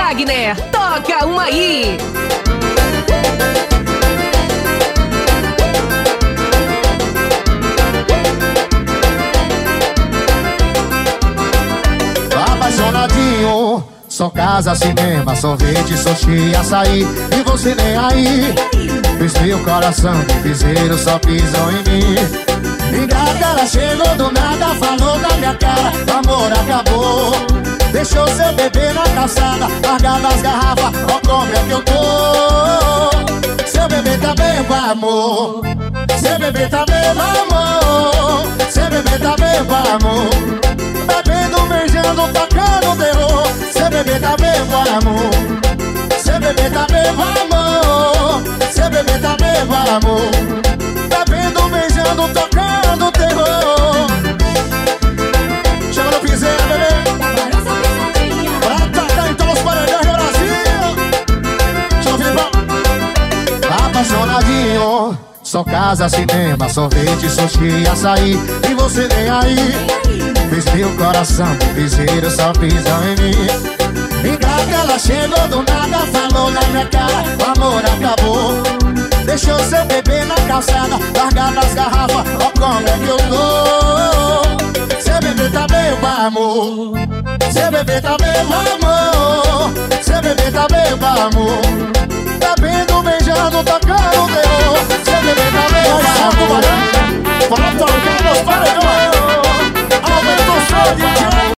Wagner, toca uma aí. Apaixonadinho, só casa, cinema, sorvete, sushi, açaí. E você nem aí. Fiz meu coração de piseiro, só pisou em mim. Ingrata, ela chegou do nada, falou na minha cara: o amor acabou. Deixou seu bebê na calçada, largado as garrafas, ó como é que eu tô. Seu bebê tá bebo, amor. Seu bebê tá bebo, amor. Seu bebê tá bebo, amor. Bebendo, beijando, tocando terror. Seu bebê tá bebo, amor. Seu bebê tá bebo, amor. Seu bebê tá bebo, amor. Bebendo, beijando, tocando terror. Chama no piseiro, bebê. Pra tacar então os paredões do Brasil. Chama o Filipão. Apaixonadinho, só casa, cinema, sorvete, sushi, açaí. E você nem aí. Fiz meu coração de piseiro, só pisam em mim. Ingrata, ela chegou do nada, falou na minha cara: o amor acabou. Deixou seu bebê na calçada, largado as garrafas, ó como é que eu tô. Seu bebê tá bebo, amor. Seu bebê tá bebo, amor. Seu bebê tá bebo, amor. Bebendo, beijando, tocando terror. Seu bebê tá bebo, amor. Pra tocar nos paredões. Aumentou o som, DJ.